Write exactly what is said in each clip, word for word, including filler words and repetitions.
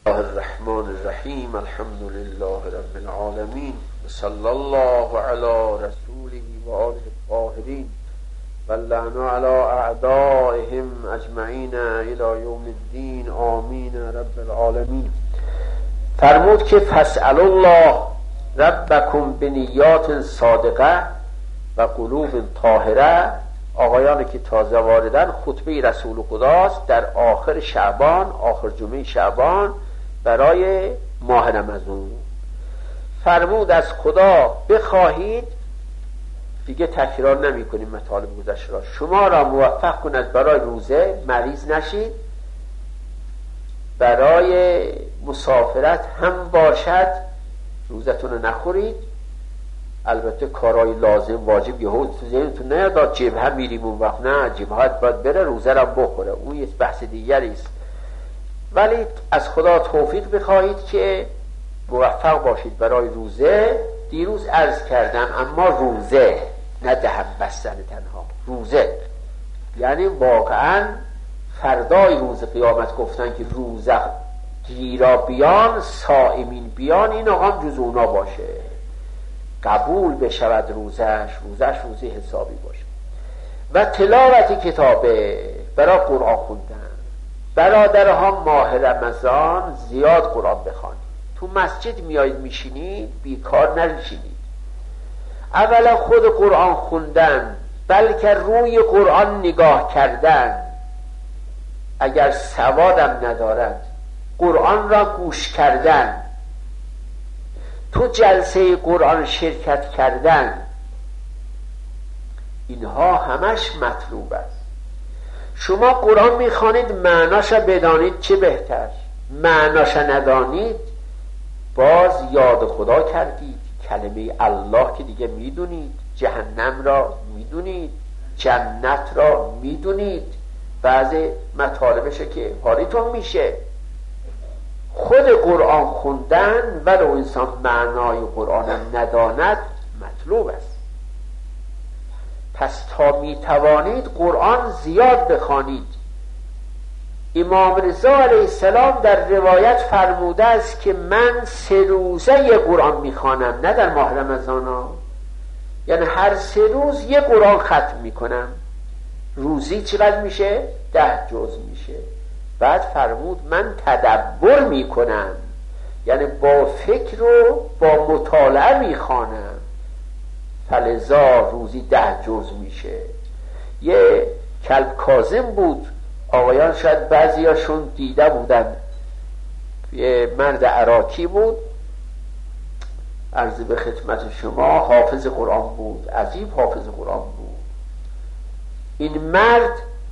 الله الرحمن الرحیم. الحمد لله رب العالمین و صلی الله علی رسوله و آله الطاهرین و لعنة علی اعدائهم اجمعین الی یوم الدین. آمین رب العالمین. فرمود که فاسألوا الله ربکم بنیات صادقه و قلوب طاهره. آقایانی که تازه واردن، خطبه رسول خداست در آخر شعبان، آخر جمعه شعبان برای ماه رمضان. فرمود از خدا بخواهید، دیگه تکرار نمی کنیم مطالب گذشته را، شما را موفق کند برای روزه، مریض نشید، برای مسافرت هم باشد روزتون رو نخورید. البته کارهای لازم واجب یهو تو ذهنتون نیاد جبهه میریم اون وقت، نه، جبهه باید بره روزه را بخوره، اون یه بحث دیگری است. ولی از خدا توفیق بخواهید که موفق باشید برای روزه. دیروز عرض کردم اما روزه، نه دهن بستن تنها، روزه یعنی واقعا فردای روز قیامت گفتن که روزه گیرا بیان، صائمین بیان، این آقا جز اونا باشه، قبول بشود روزش، روزش روزی حسابی باشه. و تلاوت کتابه، برای قرآن خوندن. برادرها ماه رمضان زیاد قرآن بخوانید. تو مسجد میایید میشینید، بیکار نشینید. اولا خود قرآن خوندن، بلکه روی قرآن نگاه کردن، اگر سوادم ندارد قرآن را گوش کردن، تو جلسه قرآن شرکت کردن، اینها همش مطلوب است. شما قرآن میخوانید، معناش بدانید چه بهتر. معناش ندانید، باز یاد خدا کردید، کلمه الله که دیگه میدونید، جهنم را میدونید، جنت را میدونید، بعضی مطالبشه که حالیتون میشه. خود قرآن خوندن ولو انسان معنای قرآن نداند مطلوب است. پس تا میتوانید قرآن زیاد بخوانید. امام رضا علیه السلام در روایت فرموده است که من سه روزه یه قرآن میخوانم، نه در ماه رمضان ها، یعنی هر سه روز یه قرآن ختم میکنم. روزی چقدر میشه؟ ده جزء میشه. بعد فرمود من تدبر میکنم، یعنی با فکر و با مطالعه میخوانم، فلذا روزی ده جزء میشه. یه کلب کاظم بود، آقایان شاید بعضیاشون دیده بودن، یه مرد عراقی بود، عرض به خدمت شما، حافظ قرآن بود، عجیب حافظ قرآن بود. این مرد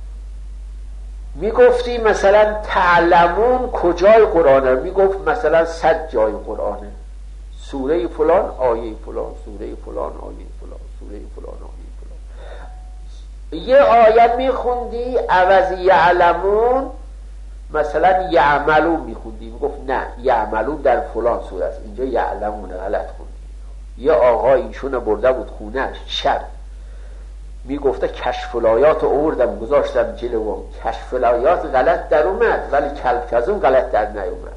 میگفتی مثلا تعلمون کجای قرآنه، میگفت مثلا صد جای قرآنه، سوره فلان آیه فلان، سوره فلان آیه فلان، سوره فلان آیه فلان. یه آیه میخوندی عوض یعلمون مثلا یعملون میخوندی، میگفت نه، یعملون در فلان سوره است، اینجا یعلمون غلط خوندی. یه آقای ایشون برده بود خونهش شب، میگفته کشف الآیات آوردم گذاشتم جلوم، کشف الآیات غلط در اومد ولی کلب کاظم غلط در نیومد.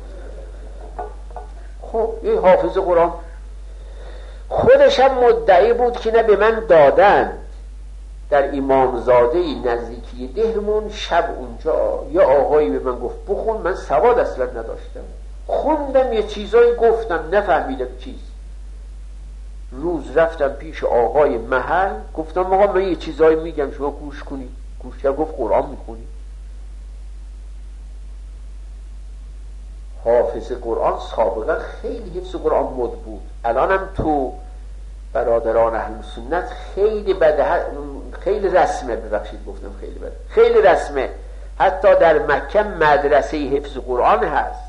خب این حافظ قرآن خودش هم مدعی بود که نه به من دادن. در امامزاده نزدیکی دهمون شب اونجا یه آقایی به من گفت بخون، من سواد اصلا نداشتم، خوندم یه چیزایی گفتم نفهمیدم چیز. روز رفتم پیش آقای محل، گفتم آقا من یه چیزایی میگم شما گوش کنید. گوش کرد، گفت قرآن میخونی؟ حافظ قرآن سابقا خیلی حفظ قرآن مد بود، الانم تو برادران اهل سنت خیلی بده، خیلی رسمه، ببخشید گفتم خیلی بده، خیلی رسمه. حتی در مکه مدرسه حفظ قرآن هست.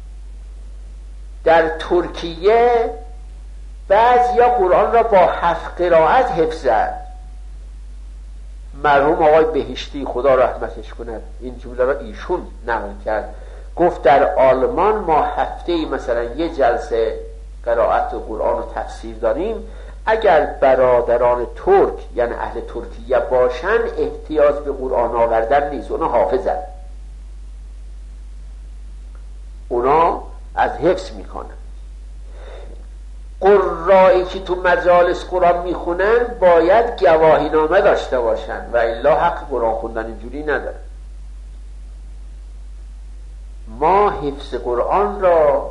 در ترکیه بعضیا قرآن را با هفت قرائت حفظن. مرحوم آقای بهشتی خدا رحمتش کند این جمله را ایشون نقل کرد، گفت در آلمان ما هفته مثلا یه جلسه قرائت قرآن و تفسیر داریم، اگر برادران ترک یعنی اهل ترکیه باشن احتیاج به قرآن آوردن نیست، اونا حافظن. اونا از حفظ میکنن. قرایی که تو مجالس قرآن میخونن باید گواهی نامه داشته باشن و الا حق قرآن خوندن اینجوری ندارن. ما حفظ قرآن را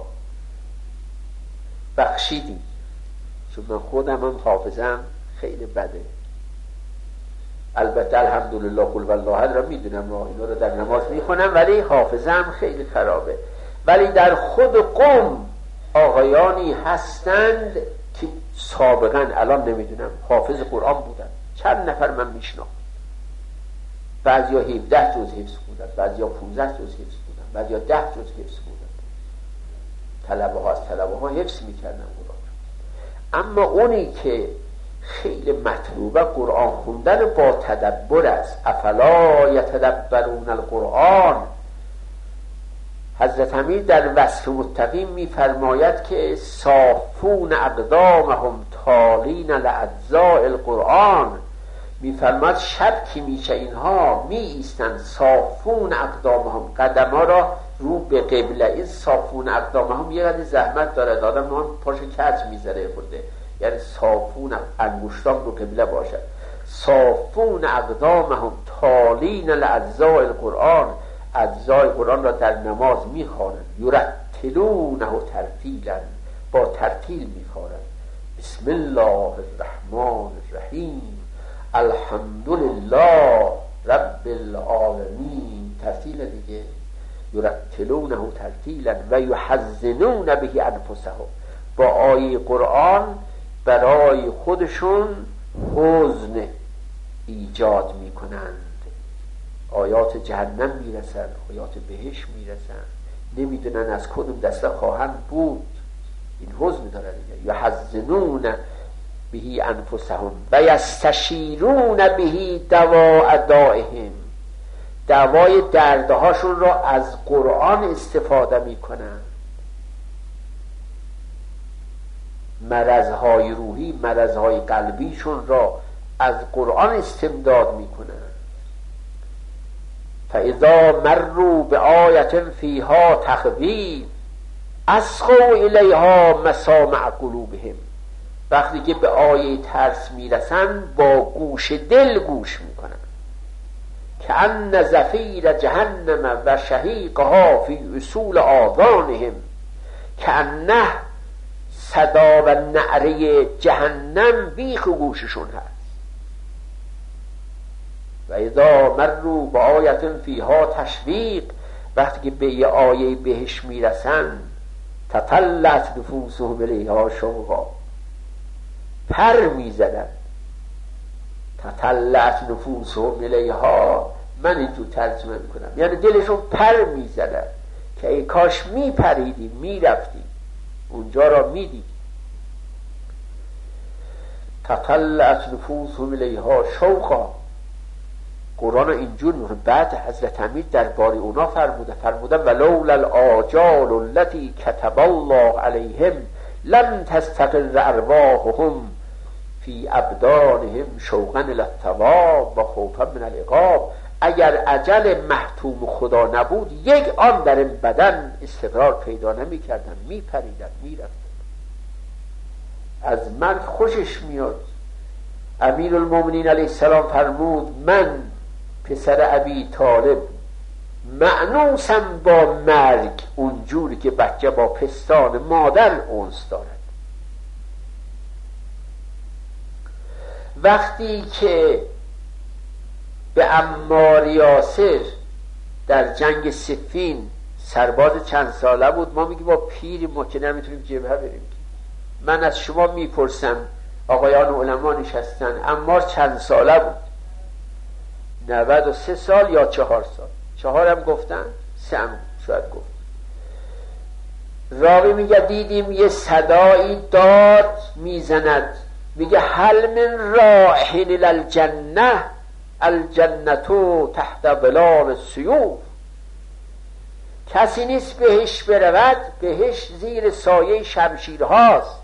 بخشیدیم، چون من خودم هم حافظم خیلی بده. البته الحمدلله قل والله را میدونم و اینا رو در نماز میخونم، ولی حافظم خیلی خرابه. ولی در خود قوم آقایانی هستند که سابقا الان نمیدونم حافظ قرآن بودن، چند نفر من میشناسم. بعضیا هفده جز حفظ بودن، بعضیا پانزده جز حفظ بودن، بعضیا ده جز حفظ بودن. طلبه ها از طلبه ها حفظ میکردن قرآن. اما اونی که خیلی مطلوبه قرآن خوندن با تدبر است. افلا یتدبرون القرآن. حضرت امیر در وصف متقین میفرماید که صافون اقدامهم تالین لاجزاء القرآن. میفرماید شب که میشه اینها می ایستن صافون اقدامهم، قدم ها را رو به قبله. این صافون اقدامهم یه قدر زحمت داره، آدم هم پاش کج میذاره خورده، یعنی صافون انگشتان رو قبله باشد. صافون اقدامهم تالین لاجزاء القرآن، اجزای قرآن را در نماز میخوانند. یرتلونه ترتیلا، با ترتیل میخوانند. بسم الله الرحمن الرحیم الحمدلله رب العالمین. ترتیل دیگه. یرتلونه ترتیلا و یحزنون به انفسهم. با آیه قرآن برای خودشون حزن ایجاد میکنند. آیات جهنم میرسن، آیات بهشت میرسن، نمیدونن از کدوم دسته خواهند بود. این حزن دارن. یحزنون به انفسهم و یستشیرون به دواء دائهم. دوای دردهاشون را از قرآن استفاده میکنن. مرضهای روحی، مرضهای قلبیشون را از قرآن استمداد میکنن. فاذا مروا بآیة فیها تخویف اسقوا الیها مسامع قلوبهم. وقتی که به آیه ترس میرسن با گوش دل گوش میکنن. کأن زفیر جهنم و شهیقها فی اصول آذانهم. کأنه صدا و نعره جهنم بیخ گوششون هست. و اذا مروا با آیت فیها تشویق، وقتی که به یه آیه بهش میرسن تطلعت نفوسهم الیها شوقا، پر میزدن. تطلعت نفوسهم الیها، من این تو ترجمه میکنم، یعنی دلشون پر میزدن که ای کاش میپریدیم میرفتیم اونجا را میدید. تطلعت نفوسهم الیها شوقا. قرآن اینجور میکنه. بعد حضرت امیر درباره اونا فرموده فرموده ولولا الاجال التي كتب الله عليهم لم تستقر ارواحهم فی ابدانهم شوقا الى الثواب و خوفا من العقاب. اگر اجل محتوم خدا نبود یک آن در این بدن استقرار پیدا نمی کردن، می پریدن، می رفتن. از من خوشش میاد. امیر المؤمنین علیه السلام فرمود من پسر ابی طالب مأنوسم با مرگ اونجوری که بچه با پستان مادر انس دارد. وقتی که به عمار یاسر در جنگ صفین سرباز چند ساله بود، ما میگیم با پیری ما که نمیتونیم جبهه بریم. من از شما میپرسم، آقایان علما نشستن، عمار چند ساله بود؟ نود و سه سال یا چهار سال؟ چهارم گفتن، سه هم شاید گفت. راوی میگه دیدیم یه صدایی داد میزند، میگه هل من راحل الالجنه الجنتو تحت ظلال السیوف. کسی نیست بهش برود، بهش زیر سایه شمشیرهاست.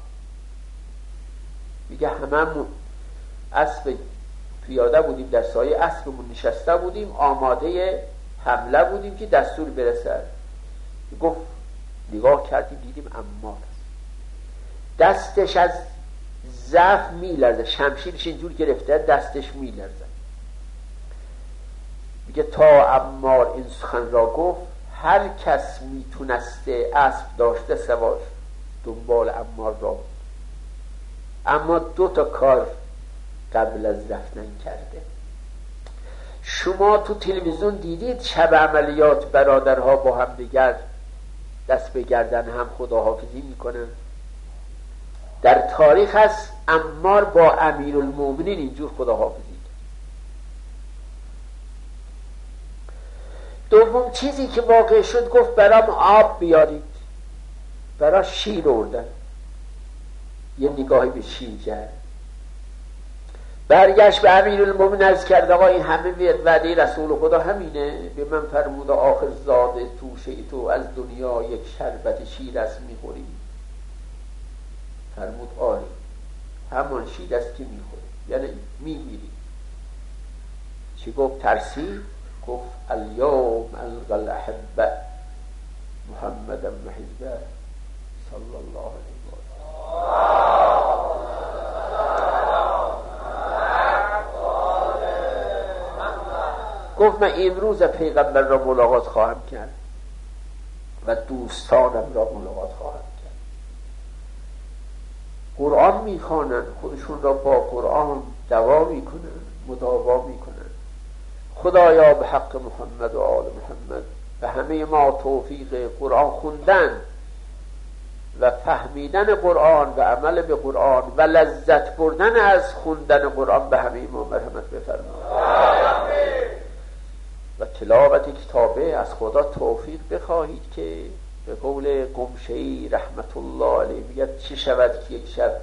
میگه هممون اسب پیاده بودیم، در سایه اسبمون نشسته بودیم، آماده حمله بودیم که دستور برسد. گفت نگاه کردیم دیدیم عمار است، دستش از ضعف میلرزه، شمشیرش اینجور گرفته دستش میلرزه. میگه تا عمار این سخن را گفت هر کس میتونسته اسب داشته سوار دنبال عمار را، اما دو تا کار قبل از رفتن کرده. شما تو تلویزیون دیدید شب عملیات برادرها با هم دیگر دست به گردن هم خداحافظی میکنن؟ در تاریخ هست عمار با امیرالمومنین اینجور خداحافظی. دوم چیزی که واقع شد گفت برام آب بیارید، برای شیر آوردن، یه نگاهی به شیر کرد، برگشت به امیرالمومنین عرض کرد آقا این همه وعده رسول خدا همینه؟ به من فرمود آخر زاده توشه تو از دنیا یک شربت شیر است میخوری. فرمود آره همان شیر است که میخوری، یعنی میمیری. چی گفت؟ ترسید، گفت الیوم القى الاحبه محمدا وحزبه صلی الله علیه و گفت من امروز پیغمبر را ملاقات خواهم کرد و دوستانم را ملاقات خواهم کرد. قرآن میخوانند، خودشون را با قرآن دوا میکنند، مداوا میکنند. خدایا به حق محمد و آل محمد به همه ما توفیق قرآن خوندن و فهمیدن قرآن و عمل به قرآن و لذت بردن از خوندن قرآن به همه ما مرحمت بفرمایید. و تلاوت کتابه از خدا توفیق بخواهید که به قول قمشه‌ای رحمت الله علیه میگه چه شود که یک شب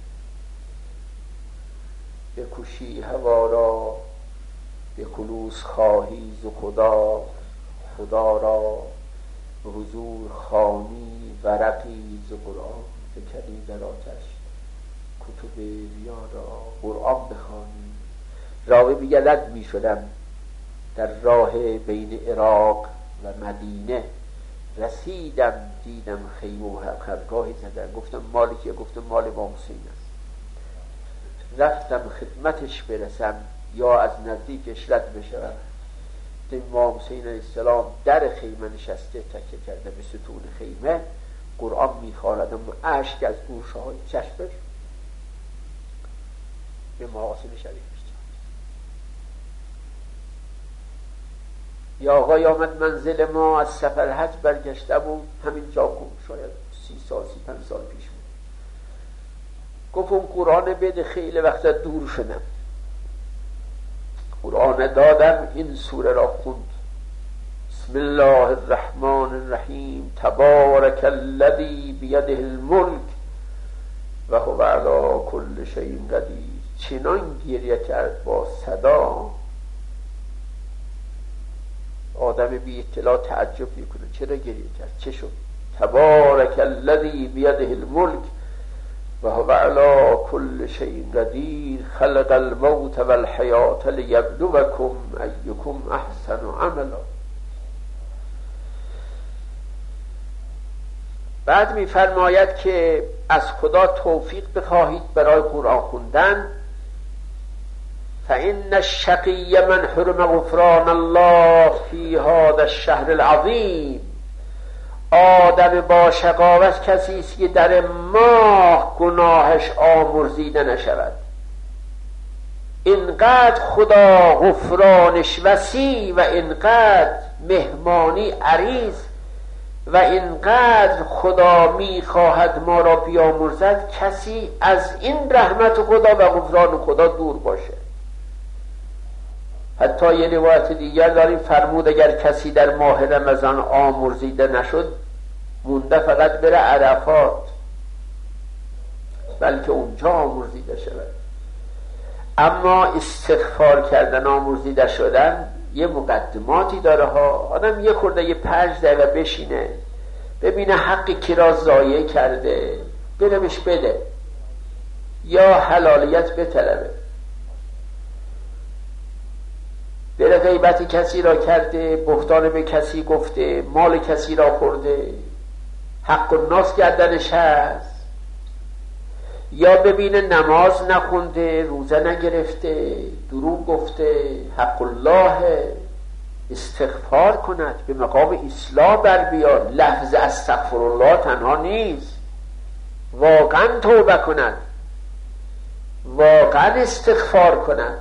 بکشی هوا را به خلوص خواهی ز خدا، خدا را حضور خوانی ورقی ز قرآن فکنی در آتش، کتب ریا را قرآن بخوانی. راوی میگه رد میشدم در راه بین عراق و مدینه، رسیدم دیدم خیمه و خرگاهی زدن، گفتم مالی که؟ گفتم مال امام حسین است. رفتم خدمتش برسم یا از نزدیکش رد بشم، امام حسین علیه السلام در خیمه نشسته تکیه کرده به ستون خیمه قرآن میخواند، اما اشک از گوشه های چشمش به محاسن شریف میشه. یا آقای آمد منزل ما از سفر حج برگشته بود، همین جا کن شاید سی سال سی پنج سال پیش بود. گفت اون قرآن بده، خیلی وقت دور شدم، قرآن دادم، این سوره را خوند. بسم الله الرحمن الرحیم تبارک الذی بیده الملک و هو علی کل شیء قدیر. چنان گریه کرد با صدا آدم بی اطلاع تعجب میکنه چرا گریه کرد، چه شد؟ تبارک الذی بیده الملک و هو علی کل شیء قدیر خلق الموت والحیات لیبلوکم ایکم احسن عملا. بعد میفرماید که از خدا توفیق بخواهید برای قرآن خوندن. فإن الشقی من حرم غفران الله فی هذا الشهر العظیم. آدم با شقاوت کسی است که در ماه گناهش آمرزیده نشود. اینقدر خدا غفرانش وسیع و اینقدر مهمانی عریض و اینقدر خدا میخواهد ما را بیامرزد، کسی از این رحمت خدا و غفران خدا دور باشه. حتی یه روایت دیگر داریم فرمود اگر کسی در ماه رمضان آمرزیده نشد مونده فقط بره عرفات، بلکه اونجا آمرزیده شود. اما استغفار کردن، آمرزیده شدن یه مقدماتی داره ها. آدم یه خورده یه پنج دقیقه بشینه ببینه حقی کی را ضایع کرده بره بهش بده یا حلالیت بطلبه. بره غیبت کسی را کرده، بهتان به کسی گفته، مال کسی را خورده، حق الناس گردنش هست، یا ببینه نماز نخونده، روزه نگرفته، دروغ گفته، حق الله، استغفار کند، به مقام اصلاح بر بیاد. لفظ استغفرالله تنها نیست، واقعا توبه کند، واقعا استغفار کند.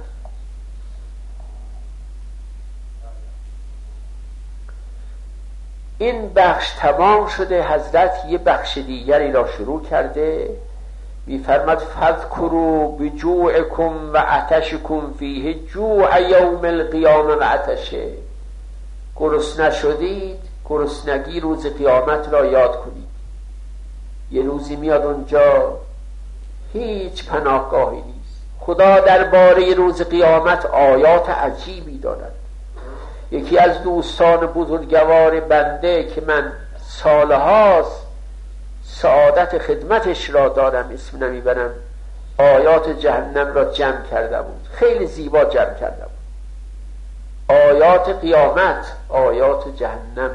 این بخش تمام شده. حضرت یه بخش دیگری را شروع کرده، می‌فرماد فذکروا بجوعکم و عطشکم فیه جوع یوم القیامه و عطشه. گرسنه شدید، گرسنگی روز قیامت را یاد کنید. یه روزی میاد اونجا هیچ پناهگاهی نیست. خدا درباره روز قیامت آیات عجیبی دارد. یکی از دوستان بزرگوار بنده که من سالهاست سعادت خدمتش را دارم، اسم نمیبرم، آیات جهنم را جمع کرده بود، خیلی زیبا جمع کرده بود. آیات قیامت، آیات جهنم.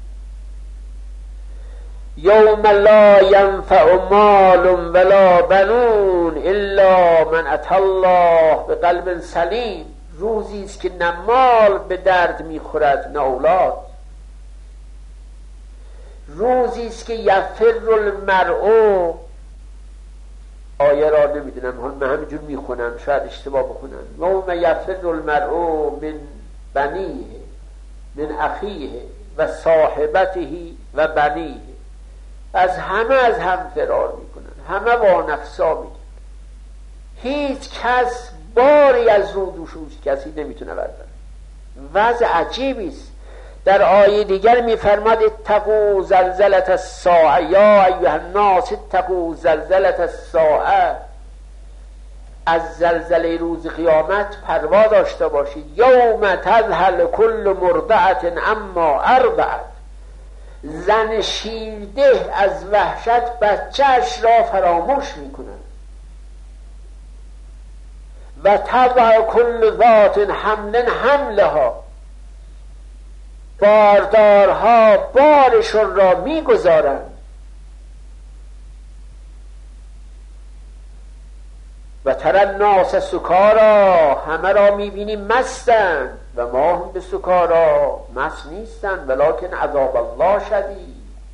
یوم لا ینفع مال ولا بنون الا من اتى الله بقلب سلیم. روزی است که نه مال به درد میخورد نه اولاد. روزی است که یفر المرء، آیه را نمیدونم، من همینجور میخونم، شاید اشتباه بخونم. یوم یفر المرء من بنیه من اخیه و صاحبته و بنیه. از همه از هم فرار میکنن، همه با نفسا میگن، هیچ کس باری از رو دوشوش کسی نمیتونه برداره. وضع عجیبی است. در آیه دیگر میفرماد اتقوا زلزلة الساعه یا ایها الناس اتقوا زلزلة الساعه. از زلزله روز قیامت پروا داشته باشید. یوم تذهل کل مرضعة عما ارضعت. زن شیرده از وحشت بچه‌اش را فراموش میکند. و تضع کل ذات حمل حملها. باردارها بارشون را میگذارند. و تر الناس سکارا. همه را میبینیم مستند و ما هم به سکارا مست نیستند، ولکن عذاب الله شدید.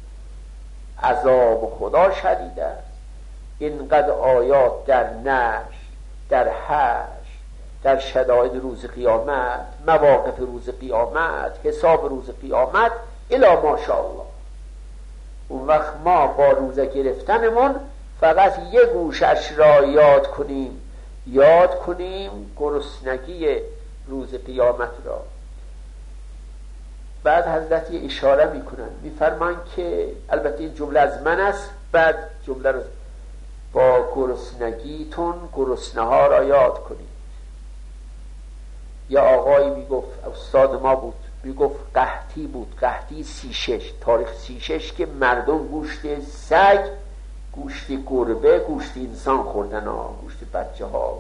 عذاب خدا شدید است. اینقدر آیات در نشر، در حشر، در شدائد روز قیامت، مواقف روز قیامت، حساب روز قیامت، الی ماشاءالله. اون وقت ما با روزه گرفتنمون فقط یه گوشش را یاد کنیم، یاد کنیم گرسنگی روز قیامت را. بعد حضرت یه اشاره میکنن، میفرمان که البته این جمله از من است، بعد جمله رو با گرسنگیتون گرسنه ها را یاد کنید. یا آقایی میگفت، استاد ما بود، میگفت قحطی بود، قحطی سی شش، تاریخ سی شش، که مردم گوشت سگ، گوشت گربه، گوشت انسان خوردن ها، گوشت بچه ها.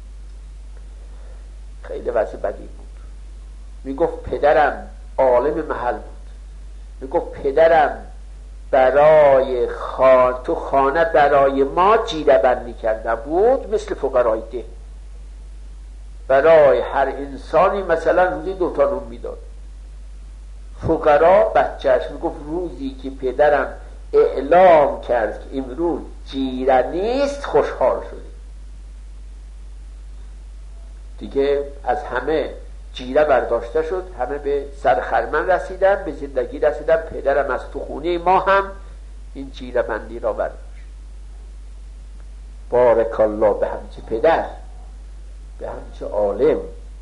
خیلی وضع بدی بود. میگفت پدرم عالم محل بود، میگفت پدرم برای خان تو خانه برای ما جیره بندی کرده بود، مثل فقرای ده. برای هر انسانی مثلا روزی دوتا نون میداد. فقرا بچهش میگفت روزی که پدرم اعلام کرد که امروز جیره نیست، خوشحال شدیم. دیگه از همه جیره برداشته شد، همه به سرخرمن رسیدن، به زندگی رسیدن. پدرم از تو خونه ما هم این جیره بندی را برداشت. بارک الله به همچه پدر، به همچه عالم.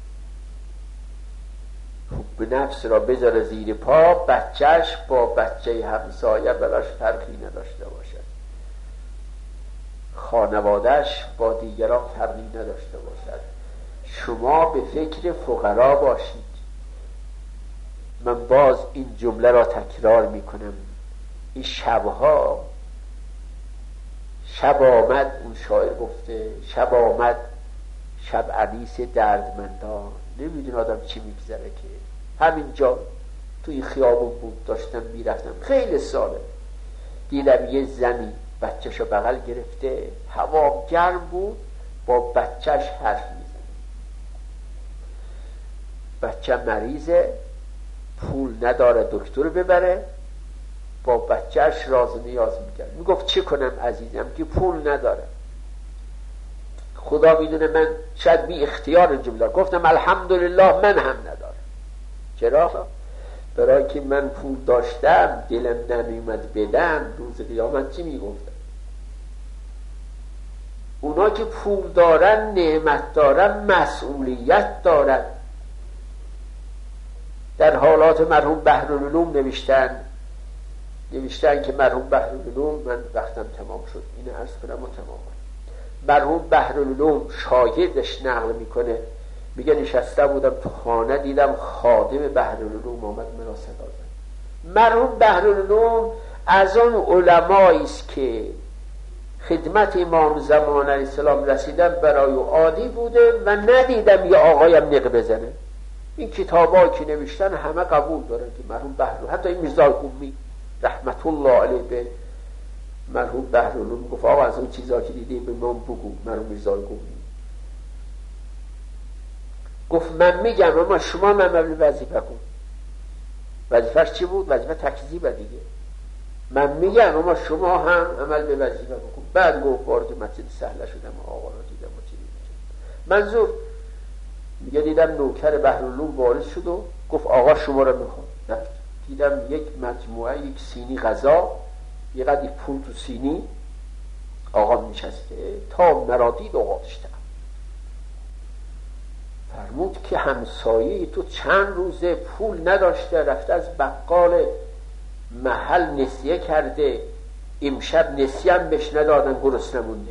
حب نفس را بذاره زیر پا، بچهش با بچه همسایه براش فرقی نداشته باشد، خانوادهش با دیگران فرقی نداشته باشد. شما به فکر فقرا باشید. من باز این جمله را تکرار میکنم. این شبها، شب آمد، اون شاعر گفته شب آمد، شب انیس دردمندان. نمیدون آدم چی میگذره که همینجا توی خیابون بود، داشتم میرفتم خیلی ساله دیدم یه زنی بچه‌شو بغل گرفته، هوا گرم بود، با بچهش حرف میزنه. بچه مریضه، پول نداره دکتر ببره، با بچهش راز و نیاز میکرد. میگفت چه کنم عزیزم که پول نداره، خدا میدونه من شاید بی اختیار اینجا بیدار. گفتم الحمدلله من هم ندارم. چرا؟ برای که من پول داشتم دلم نمیومد بدم، روز قیامت چی میگفتم؟ اونا که پول دارن، نعمت دارن، مسئولیت دارن. در حالات مرحوم بحرالعلوم نوشتن نوشتن که مرحوم بحرالعلوم، من وقتم تمام شد اینو عرض کنم و تمام کنم. مرحوم بحرالعلوم شاگردش نقل میکنه، میگه نشسته بودم تو خانه، دیدم خادم بحرالعلوم آمد مرا صدا زد. مرحوم بحرالعلوم از اون علمایی است که خدمت امام زمان علیه السلام رسیدن برای او عادی بوده و ندیدم یه آقایم نق بزنه. این کتابایی که نوشتن همه قبول دارن که مرحوم بحرالعلوم، حتی این میرزا قمی رحمت الله علیه به مرحوم بحرالعلوم گفت آقا از اون چیزا که دیدی به من بگو. مرحوم میرزا قمی گفت من میگم اما شما من عمل وظیفه کن. وظیفه‌اش چی بود؟ وظیفه تکذیب دیگه. من میگم اما شما هم عمل به وظیفه بکن. بعد گفت وارد مسجد سهله شدم و آقا رو دیدم و چی دیدم. منظور میگه دیدم نوکر بحرالعلوم وارد شد و گفت آقا شما رو میخوام. دیدم یک مجموعه، یک سینی غذا، یه قدر پول تو سینی، آقا میشسته تا مرادید آقا داشتم. فرمود که همسایه تو چند روزه پول نداشته، رفته از بقال محل نسیه کرده، امشب نسیه هم بهش ندادن، گرسنه مونده.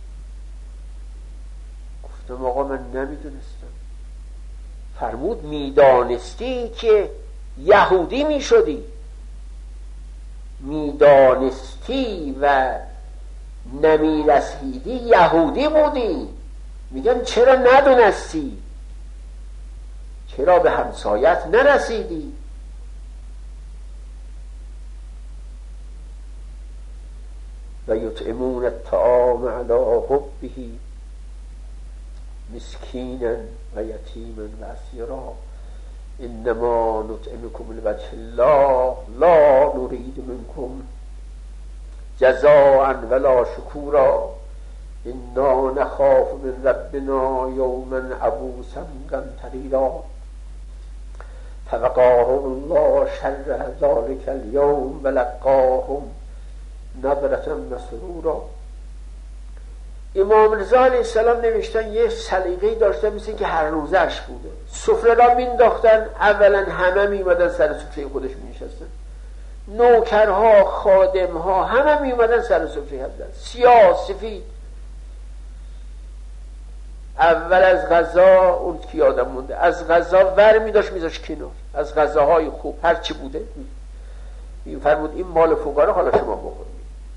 گفتم آقا من نمیدونستم. فرمود میدانستی که یهودی میشدی، میدانستی و نمیرسیدی یهودی بودی. میگن چرا ندونستی؟ چرا به همسایت نرسیدی؟ و یطعمون الطعام علی حبه مسکینا و یتیما و اسیرا انما نطعمکم لوجه الله لا نرید منکم جزاء ولا شکورا انا نخاف من ربنا یوما عبوسا قمطریرا فوقاهم الله شر ذلک اليوم ولقاهم نظرة مسرورا. امام رضا علیه السلام نوشتن یه سلیقه‌ای داشتن مثل که هر روزش بوده. سفره را مینداختن، اولا همه میومدن سر سفره خودش میشستن، نوکرها، خادمها همه میومدن سر سفره حضرت، سیاه سفید. اول از غذا، اون کی آدم مونده، از غذا ور میداشت میذاش کنار، از غذاهای خوب هر چی بوده میفرمود این مال فقرا، حالا شما بخورید.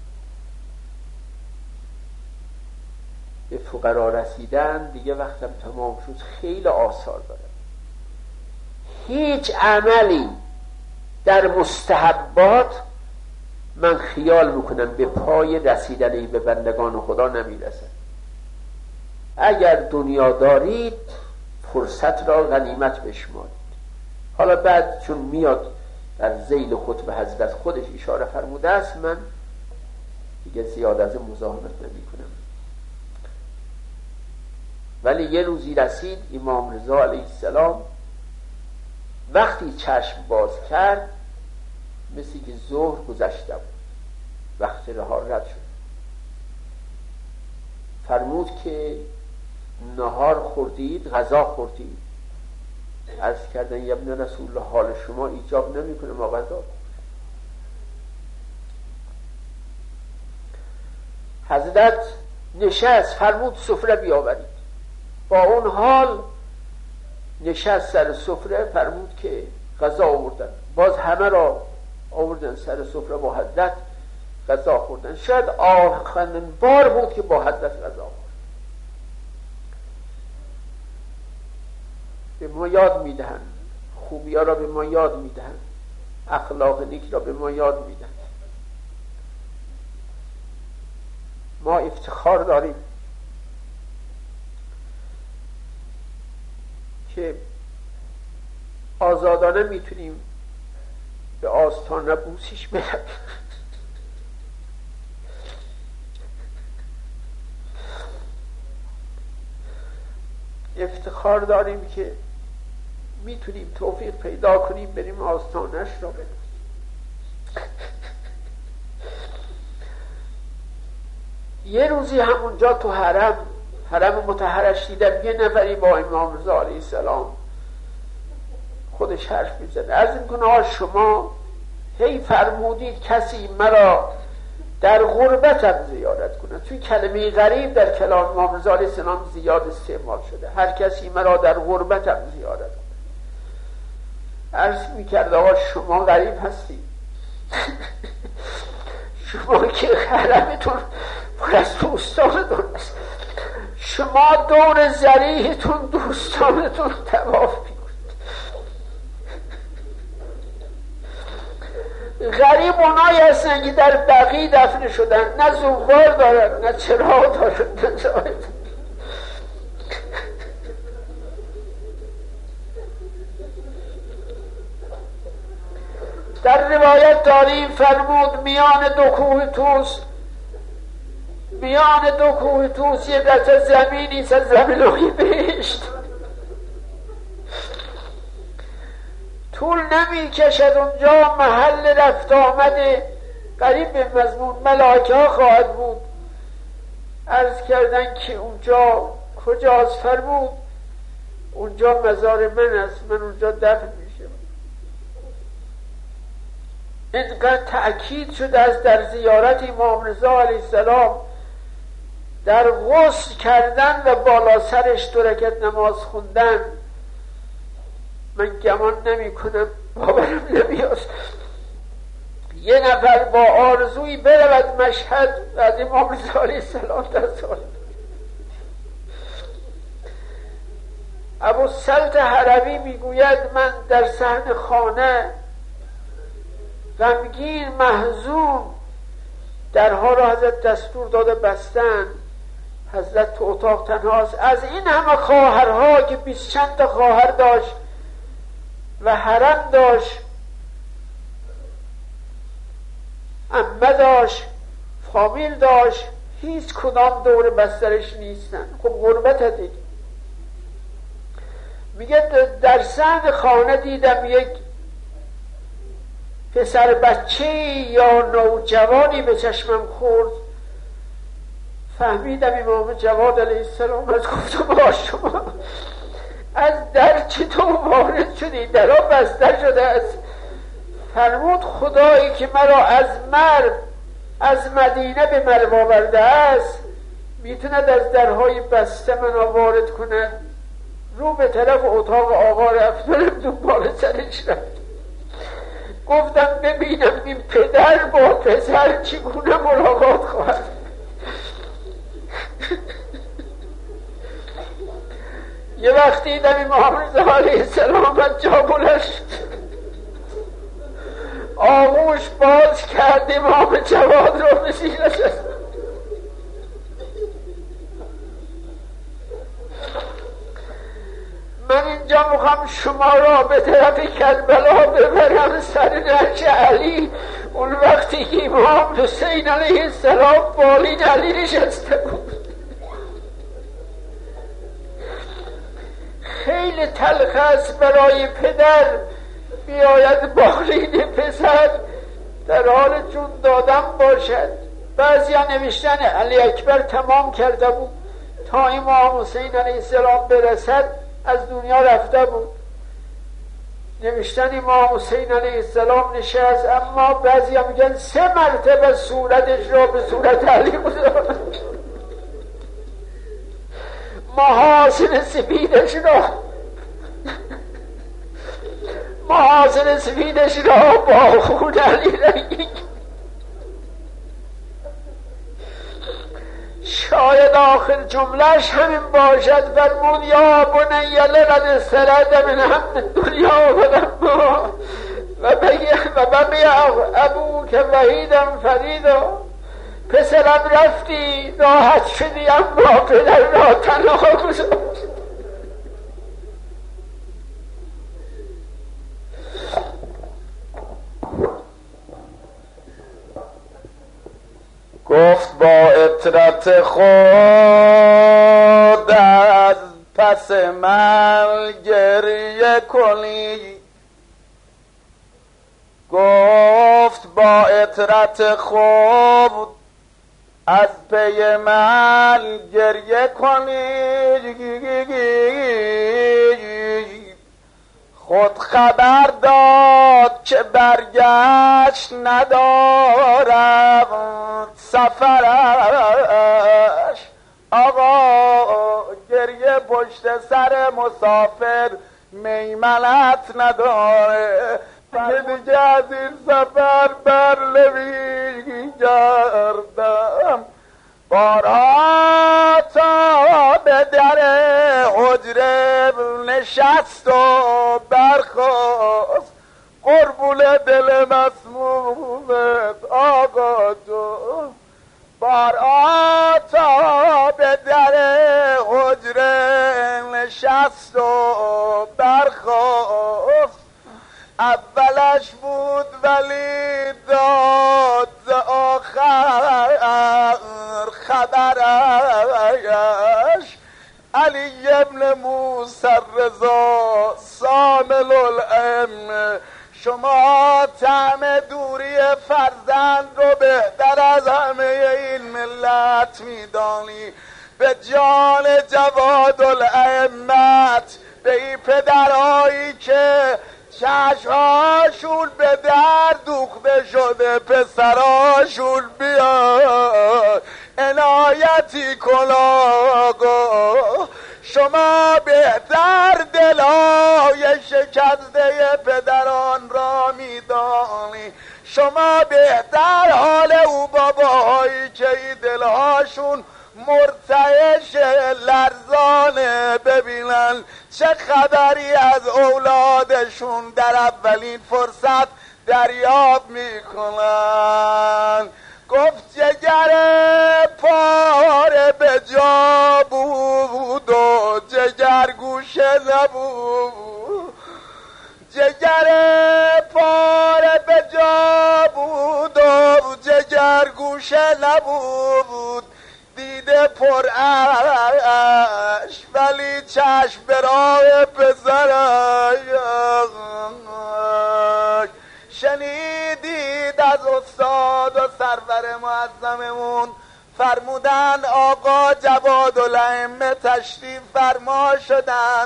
به فقرا رسیدن دیگه وقتم تمام شد. خیلی آثار داره. هیچ عملی در مستحبات من خیال میکنم به پای رسیدن به بندگان خدا نمیرسه. اگر دنیا دارید فرصت را غنیمت بشمارید. حالا بعد چون میاد در ذیل خطبه حضرت خودش اشاره فرموده است، من دیگه زیاد از مزاحمت نمی کنم. ولی یه روزی رسید امام رضا علیه السلام وقتی چشم باز کرد مثل که ظهر گذشته بود، وقت نهار رد شد. فرمود که نهار خوردید، غذا خوردید؟ عرض کردن یا ابن رسول الله حال شما ایجاب نمی کنه ما غذا بخوریم. حضرت نشست، فرمود سفره بیاورید. با اون حال نشست سر سفره، فرمود که غذا آوردن. باز همه را آوردن سر سفره، با حضرت غذا خوردن. شاید آخرین بار بود که با حضرت غذا خورد. به ما یاد میدهن، خوبی ها را به ما یاد میدهن، اخلاق نیک را به ما یاد میدهن. ما افتخار داریم که آزادانه میتونیم به آستانه بوسیش بریم. افتخار داریم که میتونیم توفیق پیدا کنیم بریم آستانش را بریم. یه روزی همونجا تو حرم حرم مطهرش دیدم یه نفری با امام رضا علیه السلام خودش حرف میزنه. عرض میکنه شما هی فرمودید کسی مرا در غربتم زیارت کنه. توی کلمه غریب در کلام امام رضا علیه السلام زیاد استعمال شده. هر کسی مرا در غربتم زیارت کنه. عرض میکرد آقا شما غریب هستی. شما که حرمتون پر از دوستانتون است، شما دور ذریحتون دوستانتون طواف میکنید. غریب اونایی هستن که در بقیع دفن شدن، نه زوار دارن نه چراغ دارن نه زاید. در روایت داریم فرمود میان دو کوه توس میان دو کوه توس یه قطعه زمینی از زمینهای بهشت. طول نمی کشد اونجا محل رفت آمده قریب به مضمون ملائکه ها خواهد بود. عرض کردن که اونجا کجاست؟ فرمود اونجا مزار من است، من اونجا دفن میشم. اینقدر تأکید شده است در زیارت امام رضا علیه السلام، در غسل کردن و بالا سرش دو رکعت نماز خوندن. من گمان نمی کنم، باورم نمیاد یه نفر با آرزویی برود مشهد از امام رضا علیه السلام در سال. ابو سلط حربی میگوید من در صحن خانه غمگین محزون درها را حضرت دستور داده بستن. حضرت تو اتاق تنهاست. از این همه خواهرها که بیست چند تا خواهر داشت و حرم داشت، عمه داشت، فامیل داشت، هیچ کدام دور بسترش نیستن. خب غربت دید. میگه در صحن خانه دیدم یک پسر بچه یا نوجوانی به چشمم خورد. فهمیدم امام جواد علیه السلام از. گفتم با شما از در چطور وارد شدی؟ درها بسته شده است. فرمود خدایی که مرا از مرد از مدینه به مرو آورده است میتوند از درهای بسته منو وارد کند. رو به طرف اتاق آقا رفتم، دنبال سرش رفت. گفتم ببینم این پدر با پسر چگونه ملاقات خواهد. یه وقتی دیدم امام رضا علیه السلام از جا بلند شد، آغوش باز کرد امام جواد رو به سینه‌اش. من اینجا میخوام شما را به طرف کربلا ببرم سر نعش علی. اون وقتی که امام حسین علیه السلام بالین علی نشسته بود. خیلی تلخ است برای پدر بیاید بالین پسر در حال جون دادن باشد. بعضی ها نوشتن علی اکبر تمام کرده بود تا امام حسین علیه السلام برسد از دنیا رفته بود. نوشتن امام حسین علیه السلام نشست، اما بعضی ها میگن سه مرتبه صورتش را به صورت علی گذاشت. محاسن سفیدش را محاسن سفیدش را با خون علی رنگی. شاید آخر جملهش همین باشد. فرمود یا بنی لقد سرد من هم دنیا و غمها و بقی ابوک وحیدا فریدا. پسرم رفتی راحت شدی اما پدر را تنها گذاشت. گفت با عطرت خود از پس من گریه کنی، گفت با عطرت خود از پی من گریه کنی، خود خبر داد که برگشت ندارم سفرش. آقا گریه پشت سر مسافر میمنت نداره، دیگه از این سفر بر نمیگردم. بارها تا به در حجره نشست و برخاست، قربون دل مسمومت آقا جون. بارها تا به در حجره نشست و برخاست، اولش بود ولی داد ز آخر خبرش. علی ابن موسی رضا سامل العلم، شما طعم دوری فرزند رو بهتر از همه این ملت میدانی. به جان جواد الائمت، به این پدرهایی که چشمهاشون به در دوخته شده پسراشون بیاد عنایتی کن آقا. شما بهتر دلای شکسته پدران را میدانی، شما بهتر حال او باباهایی که این دلهاشون مرتعش لرزانه ببینن چه خبری از اولادشون در اولین فرصت دریافت میکنن. گفت جگر پاره به جا بود و جگر گوشه نبود، جگر پاره به جا بود و جگر گوشه نبود، دیده پر اش ولی چشم به راه پسرش. شنیدید از استاد و سرور معظممون فرمودن آقا جواد الائمه تشریف فرما شدن،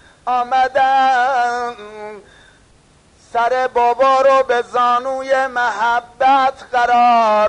آمدن سر بابا رو به زانوی محبت قرار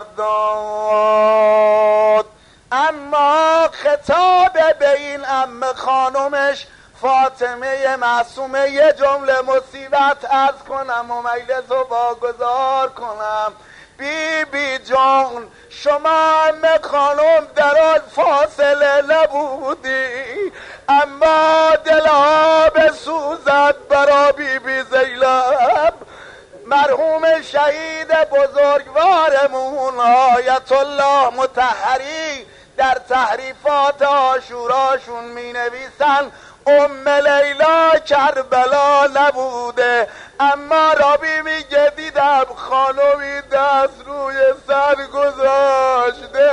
داد، اما خطاب به این عمه خانمش فاطمه معصومه یه جمله مصیبت عرض کنم و مجلس رو واگذار کنم. بی بی جان، شما عمه خانم در آن فاصله نبودی، اما دلها به سوزد برا بی بی زینب. مرحوم شهید بزرگوارمون آیت الله مطهری در تحریفات عاشوراشون می نویسن ام لیلا کربلا نبوده، اما رابی میگه دیدم خانمی دست روی سر گذاشته،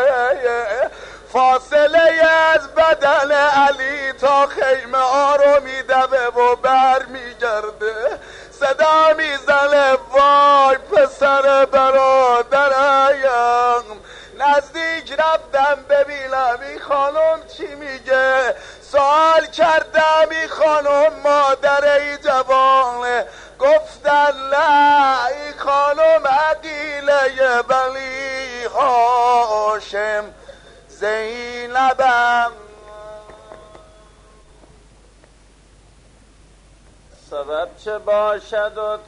فاصله از بدن علی تا خیمه ها رو میدوه و بر میگرده، صدا میزنه وای پسر برادرم. نزدیک رفتم ببینم این خانم چی میگه، سوال کردم این خانم مادر این جوانه، گفتن نه این خانم عقیله بنی هاشم زینبم. سبب چه باشد و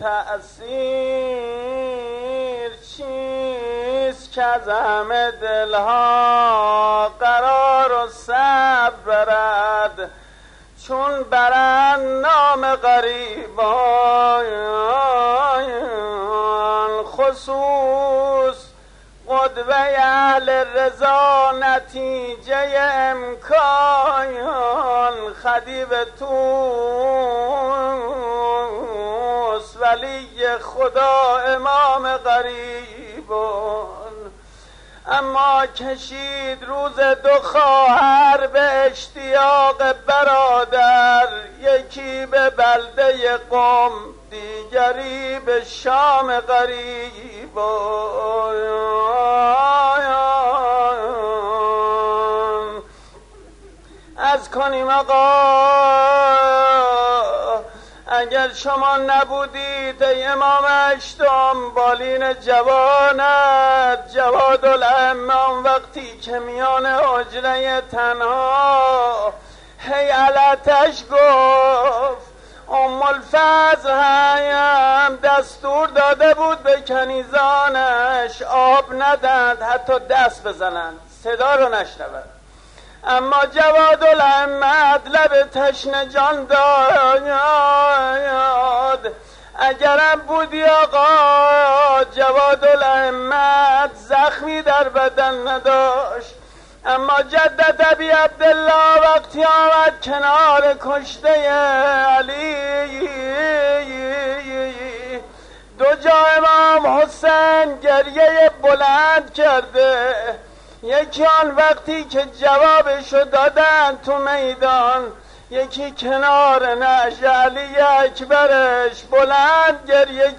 تأثیر چیست که از همه دلها قرار و صبر برد، چون برند نام غریبان خصوص قدرت جدوه اهل رضا نتیجه امکان خدیو توس ولی خدا امام غریبان. اما کشید روز دو خواهر به اشتیاق برادر، یکی به بلده قم دیگری به شام غریب. از کنیم آقا اگر شما نبودید ای امام اشتم بالین جوانت جواد الامام وقتی که میان حجره تنها هیالتش گفت ام الفضل هم دستور داده بود به کنیزانش آب ندند حتی دست بزنند صدا رو نشنوند. اما جواد الامت لب تشنه جان داد. اگرم بودی آقا جواد الامت زخمی در بدن نداشت. اما جدت ابی عبدالله وقتی آمد کنار کشته علی دو جا امام حسین گریه بلند کرده. یکی آن وقتی که جوابشو دادن تو میدان، یکی کنار نعش علی اکبرش بلند گریه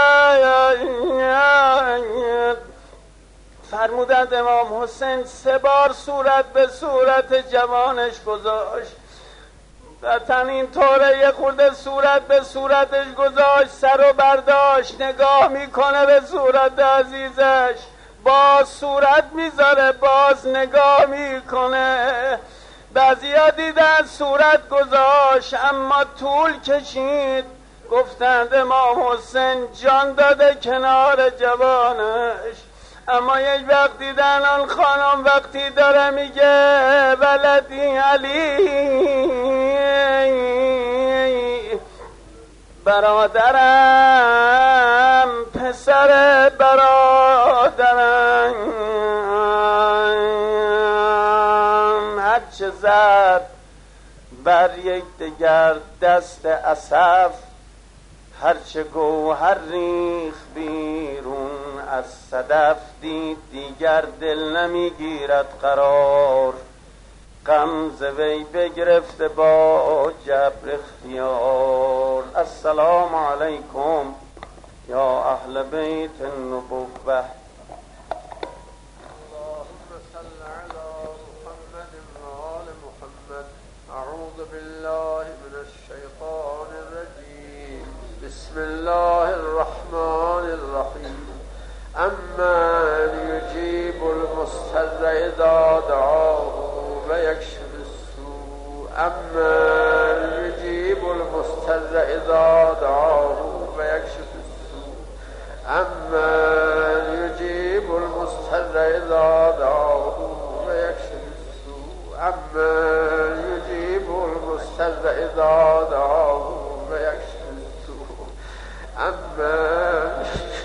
کرد. فرمودند امام حسین سه بار صورت به صورت جوانش گذاشت. وطن این طوره یه خورده صورت به صورتش گذاشت، سر و برداشت نگاه میکنه به صورت عزیزش، باز صورت میذاره باز نگاه میکنه. بعضیا دیدن صورت گذاشت اما طول کشید. گفتند امام حسین جان داده کنار جوانش. اما یک وقت دیدن آن خانم وقتی داره میگه ولدی علی برادرم پسر برادرم هرچه زد بر یک دگر دست اسف، هرچه گوهر ریخ بیرون از صدف، دید دیگر دل نمیگیرد قرار، غمز وی بگرفته با جبر اختیار. السلام علیکم یا اهل بیت النبوة. اللهم صل على محمد وآل محمد. اعوذ بالله من الشیطان الرجیم. بسم الله الرحمن الرحیم. امن یجیب المضطر اذا دعاه و یکشف السوء. امن یجیب المضطر اذا دعاه و یکشف السوء. امن یجیب المضطر اذا دعاه و یکشف السوء. امن یجیب المضطر اذا دعاه و یکشف السوء. امن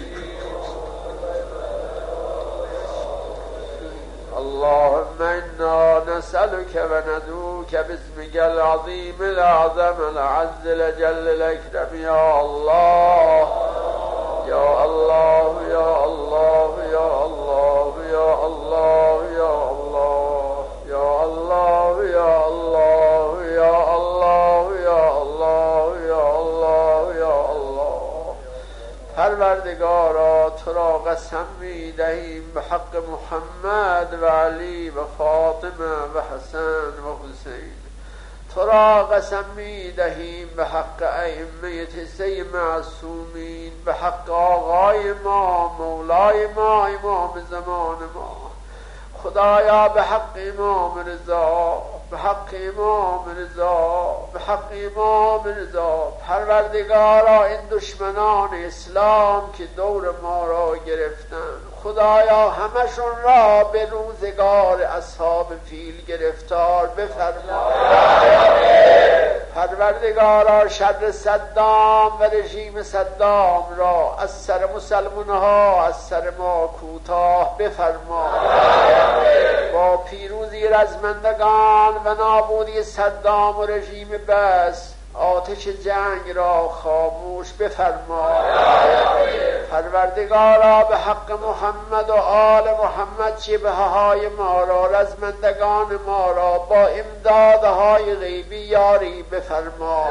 اللهم انا نسألك وندعوك باسمك العظيم الاعظم العز الجل الاكرم يا الله يا الله يا الله يا الله يا الله يا الله يا الله يا الله يا الله يا الله يا الله يا الله. پروردگارا تو را قسم می‌دهیم به حق محمد و علی و فاطمه و حسن و حسین، تو را قسم می‌دهیم به حق ائمه تسع معصومین، به حق آقای ما مولای ما امام زمان ما، خدایا به حق امام رضا، به حق امام رضا، به حق امام رضا. پروردگارا این دشمنان اسلام که دور ما را گرفتن، خدایا همشون را به روزگار اصحاب فیل گرفتار بفرما. پروردگارا شر صدام و رژیم صدام را از سر مسلمان ها از سر ما کوتاه بفرما. با پیروزی رزمندگان و نابودی صدام و رژیم بس آتش جنگ را خاموش بفرما. پروردگارا به حق محمد و آل محمد شبه های ما را رزمندگان ما را با امدادهای غیبی یاری بفرما.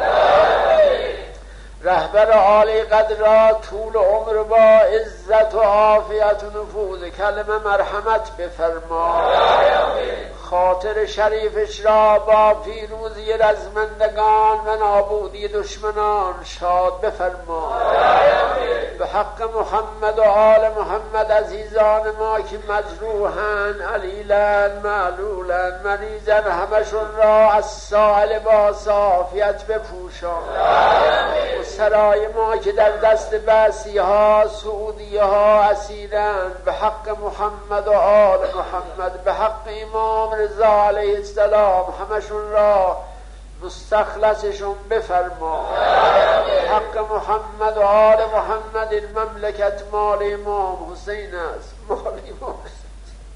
رهبر عالی قدر را طول عمر با عزت و عافیت و نفوذ کلمه مرحمت بفرما. خاطر شریفش را با پیروزی رزمندگان و نابودی دشمنان شاد بفرما. به حق محمد و آل محمد عزیزان ما که مجروحن، علیلن، معلولن، مریضن، همشون را از سائل با صافیت بپوشان. و سرای ما که در دست بعثی ها سعودی ها اسیرن، به حق محمد و آل محمد، به حق امام رضا علیه السلام همشون را مستخلصشون بفرما. حق محمد و آل محمد این مملکت مال امام حسین است، مال امام حسین.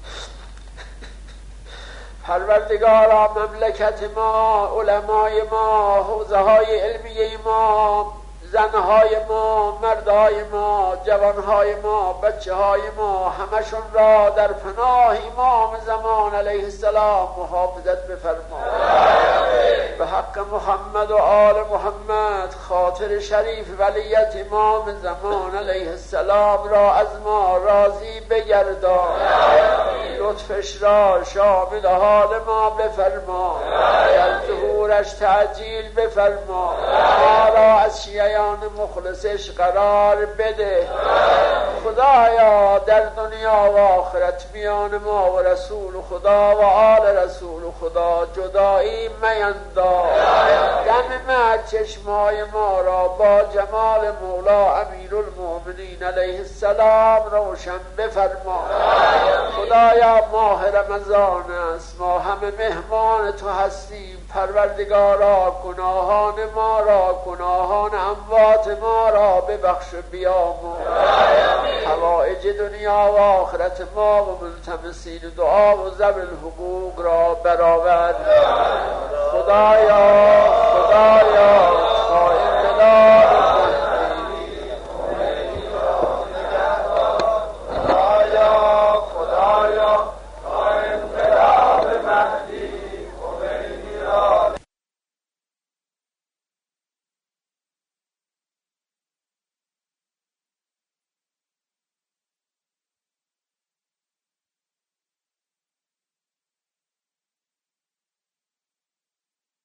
پروردگارا مملکت ما، علمای ما، حوزه های علمیه ما، زنهای ما، مردهای ما، جوانهای ما، بچه های ما همشون را در پناه امام زمان علیه السلام محافظت بفرما. به حق محمد و آل محمد خاطر شریف ولیت امام زمان علیه السلام را از ما راضی بگردان. لطفش را شامل حال ما بفرما. در ظهورش تعجیل بفرما. ما را از شیعیان مخلصش قرار بده. خدایا در دنیا و آخرت میان ما و رسول خدا و آل رسول خدا جدایی مینداز. دم مرگ چشمای ما را با جمال مولا امیرالمؤمنین علیه السلام روشن بفرما. خدایا ماه رمضان است، ما همه مهمان تو هستیم. پروردگارا گناهان ما را، گناهان اموات ما را ببخش و بیامرز. حوائج دنیا و آخرت ما و ملتمسین دعا و ذوی الحقوق را برآور. خدایا خدایا خائن لا